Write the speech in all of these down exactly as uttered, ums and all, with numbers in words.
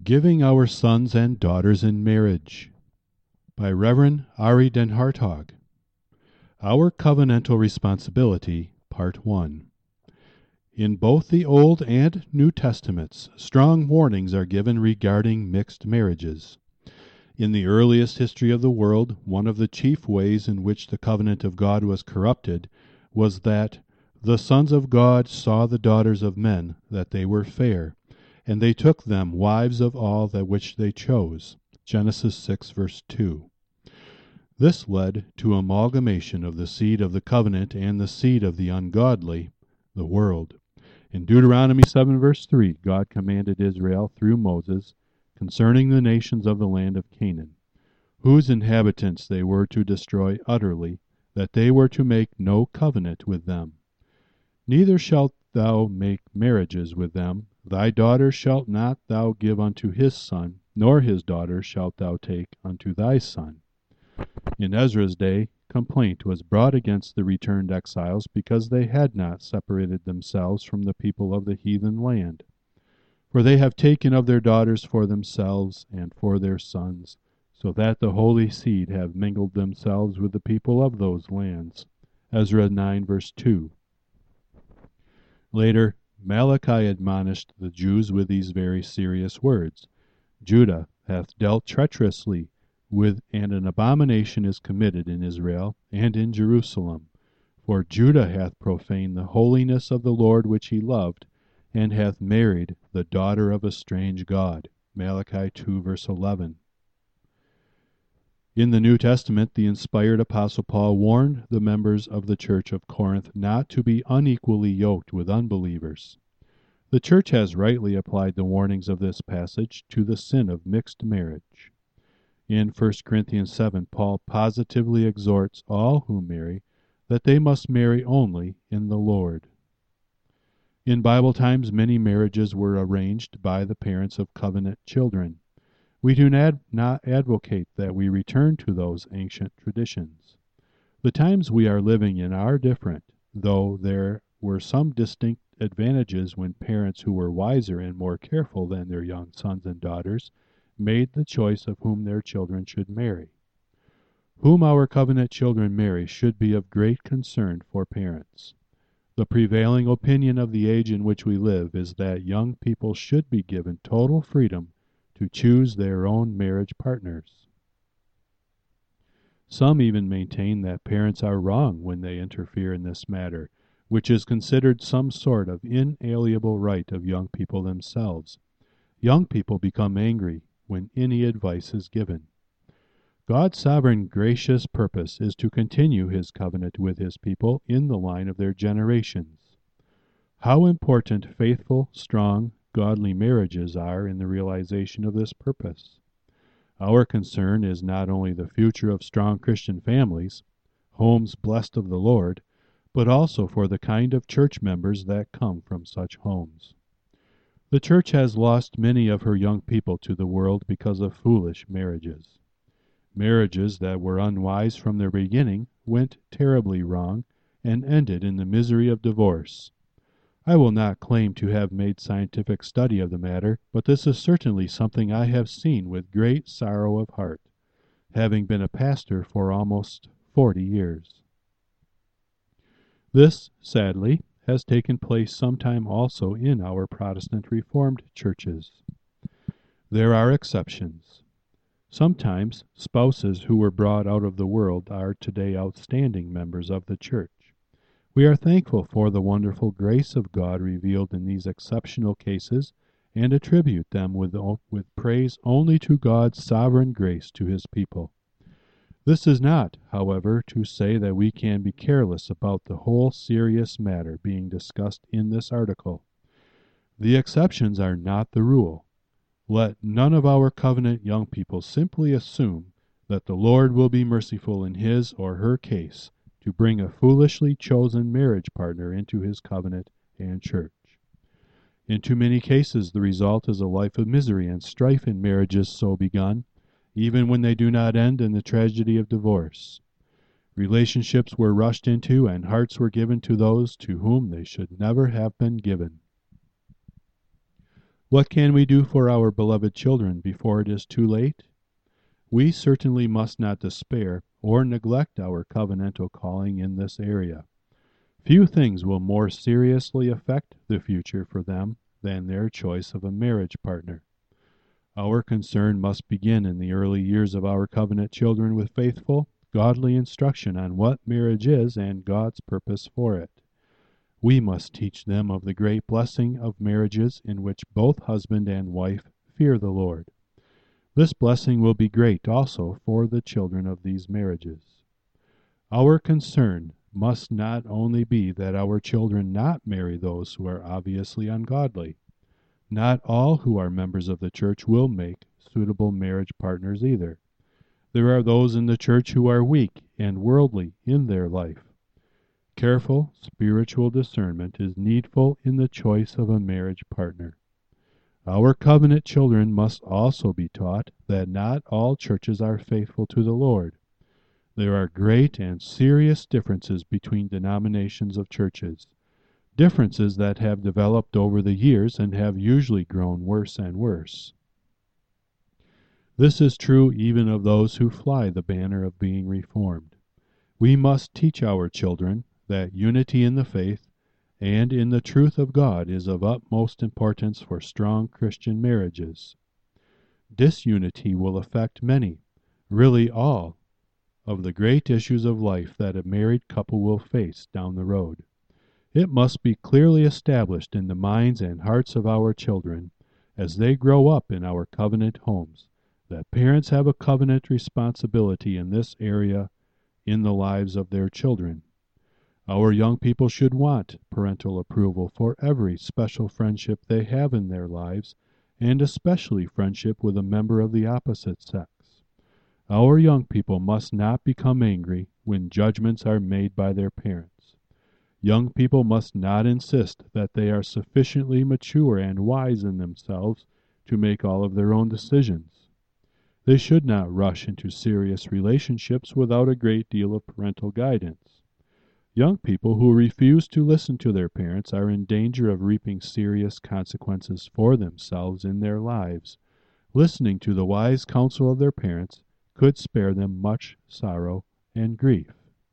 Giving Our Sons and Daughters in Marriage by Reverend Ari den Hartog. Our Covenantal Responsibility, Part one. In both the Old and New Testaments, strong warnings are given regarding mixed marriages. In the earliest history of the world, one of the chief ways in which the covenant of God was corrupted was that the sons of God saw the daughters of men, that they were fair, and they took them wives of all that which they chose. Genesis six, verse two. This led to amalgamation of the seed of the covenant and the seed of the ungodly, the world. In Deuteronomy seven, verse three, God commanded Israel through Moses concerning the nations of the land of Canaan, whose inhabitants they were to destroy utterly, that they were to make no covenant with them. Neither shalt thou make marriages with them. Thy daughter shalt not thou give unto his son, nor his daughter shalt thou take unto thy son. In Ezra's day, complaint was brought against the returned exiles because they had not separated themselves from the people of the heathen land. For they have taken of their daughters for themselves and for their sons, so that the holy seed have mingled themselves with the people of those lands. Ezra nine, verse two. Later, Malachi admonished the Jews with these very serious words: Judah hath dealt treacherously with, and an abomination is committed in Israel and in Jerusalem. For Judah hath profaned the holiness of the Lord which he loved, and hath married the daughter of a strange god. Malachi two, verse eleven. In the New Testament, the inspired Apostle Paul warned the members of the church of Corinth not to be unequally yoked with unbelievers. The church has rightly applied the warnings of this passage to the sin of mixed marriage. In First Corinthians seven, Paul positively exhorts all who marry that they must marry only in the Lord. In Bible times, many marriages were arranged by the parents of covenant children. We do not, not advocate that we return to those ancient traditions. The times we are living in are different, though there were some distinct advantages when parents who were wiser and more careful than their young sons and daughters made the choice of whom their children should marry. Whom our covenant children marry should be of great concern for parents. The prevailing opinion of the age in which we live is that young people should be given total freedom to choose their own marriage partners. Some even maintain that parents are wrong when they interfere in this matter, which is considered some sort of inalienable right of young people themselves. Young people become angry when any advice is given. God's sovereign gracious purpose is to continue his covenant with his people in the line of their generations. How important faithful, strong, godly marriages are in the realization of this purpose. Our concern is not only the future of strong Christian families, homes blessed of the Lord, but also for the kind of church members that come from such homes. The church has lost many of her young people to the world because of foolish marriages. Marriages that were unwise from their beginning went terribly wrong and ended in the misery of divorce. I will not claim to have made scientific study of the matter, but this is certainly something I have seen with great sorrow of heart, having been a pastor for almost forty years. This, sadly, has taken place sometime also in our Protestant Reformed churches. There are exceptions. Sometimes spouses who were brought out of the world are today outstanding members of the church. We are thankful for the wonderful grace of God revealed in these exceptional cases and attribute them with, with praise only to God's sovereign grace to his people. This is not, however, to say that we can be careless about the whole serious matter being discussed in this article. The exceptions are not the rule. Let none of our covenant young people simply assume that the Lord will be merciful in his or her case to bring a foolishly chosen marriage partner into his covenant and church. In too many cases, the result is a life of misery and strife in marriages so begun, even when they do not end in the tragedy of divorce. Relationships were rushed into and hearts were given to those to whom they should never have been given. What can we do for our beloved children before it is too late? We certainly must not despair or neglect our covenantal calling in this area. Few things will more seriously affect the future for them than their choice of a marriage partner. Our concern must begin in the early years of our covenant children with faithful, godly instruction on what marriage is and God's purpose for it. We must teach them of the great blessing of marriages in which both husband and wife fear the Lord. This blessing will be great also for the children of these marriages. Our concern must not only be that our children not marry those who are obviously ungodly. Not all who are members of the church will make suitable marriage partners either. There are those in the church who are weak and worldly in their life. Careful spiritual discernment is needful in the choice of a marriage partner. Our covenant children must also be taught that not all churches are faithful to the Lord. There are great and serious differences between denominations of churches, differences that have developed over the years and have usually grown worse and worse. This is true even of those who fly the banner of being reformed. We must teach our children that unity in the faith and in the truth of God is of utmost importance for strong Christian marriages. Disunity will affect many, really all, of the great issues of life that a married couple will face down the road. It must be clearly established in the minds and hearts of our children, as they grow up in our covenant homes, that parents have a covenant responsibility in this area in the lives of their children. Our young people should want parental approval for every special friendship they have in their lives, and especially friendship with a member of the opposite sex. Our young people must not become angry when judgments are made by their parents. Young people must not insist that they are sufficiently mature and wise in themselves to make all of their own decisions. They should not rush into serious relationships without a great deal of parental guidance. Young people who refuse to listen to their parents are in danger of reaping serious consequences for themselves in their lives. Listening to the wise counsel of their parents could spare them much sorrow and grief.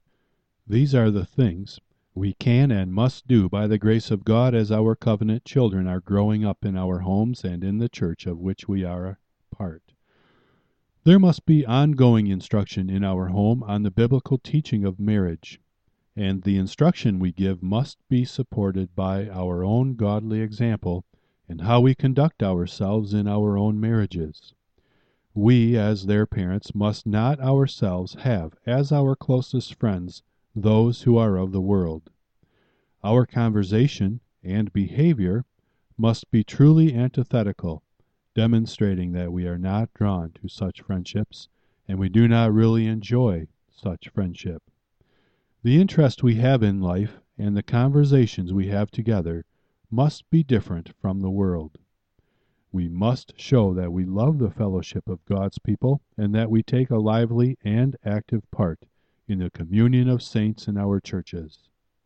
These are the things we can and must do by the grace of God as our covenant children are growing up in our homes and in the church of which we are a part. There must be ongoing instruction in our home on the biblical teaching of marriage, and the instruction we give must be supported by our own godly example in how we conduct ourselves in our own marriages. We, as their parents, must not ourselves have as our closest friends those who are of the world. Our conversation and behavior must be truly antithetical, demonstrating that we are not drawn to such friendships, and we do not really enjoy such friendship. The interest we have in life and the conversations we have together must be different from the world. We must show that we love the fellowship of God's people and that we take a lively and active part in the communion of saints in our churches.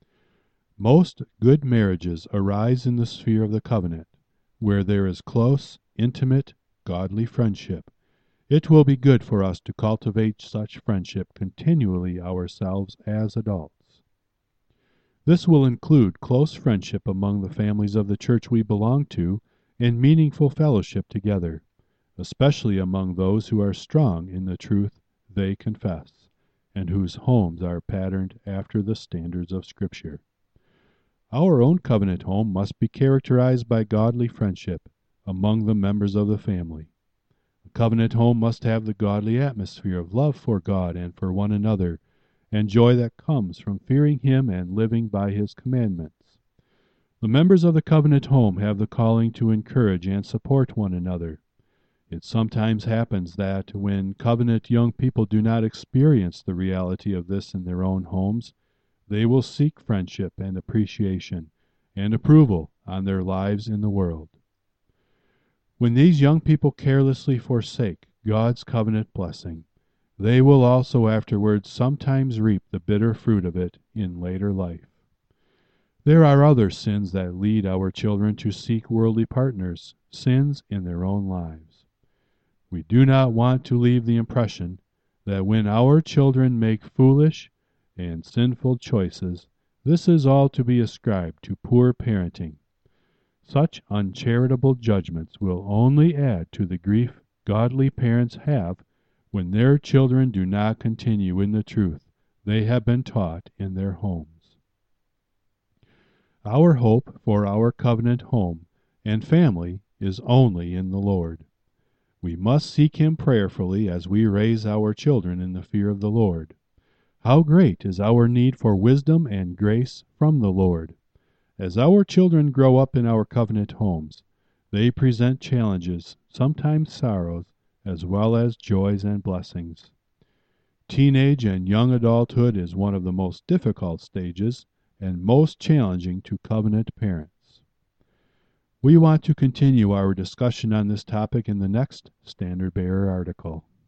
Most good marriages arise in the sphere of the covenant, where there is close, intimate, godly friendship. It will be good for us to cultivate such friendship continually ourselves as adults. This will include close friendship among the families of the church we belong to and meaningful fellowship together, especially among those who are strong in the truth they confess, and whose homes are patterned after the standards of Scripture. Our own covenant home must be characterized by godly friendship among the members of the family. A covenant home must have the godly atmosphere of love for God and for one another, and joy that comes from fearing Him and living by His commandments. The members of the covenant home have the calling to encourage and support one another. It sometimes happens that when covenant young people do not experience the reality of this in their own homes, they will seek friendship and appreciation and approval on their lives in the world. When these young people carelessly forsake God's covenant blessing, they will also afterwards sometimes reap the bitter fruit of it in later life. There are other sins that lead our children to seek worldly partners, sins in their own lives. We do not want to leave the impression that when our children make foolish and sinful choices, this is all to be ascribed to poor parenting. Such uncharitable judgments will only add to the grief godly parents have when their children do not continue in the truth they have been taught in their homes. Our hope for our covenant home and family is only in the Lord. We must seek Him prayerfully as we raise our children in the fear of the Lord. How great is our need for wisdom and grace from the Lord! As our children grow up in our covenant homes, they present challenges, sometimes sorrows, as well as joys and blessings. Teenage and young adulthood is one of the most difficult stages and most challenging to covenant parents. We want to continue our discussion on this topic in the next Standard Bearer article.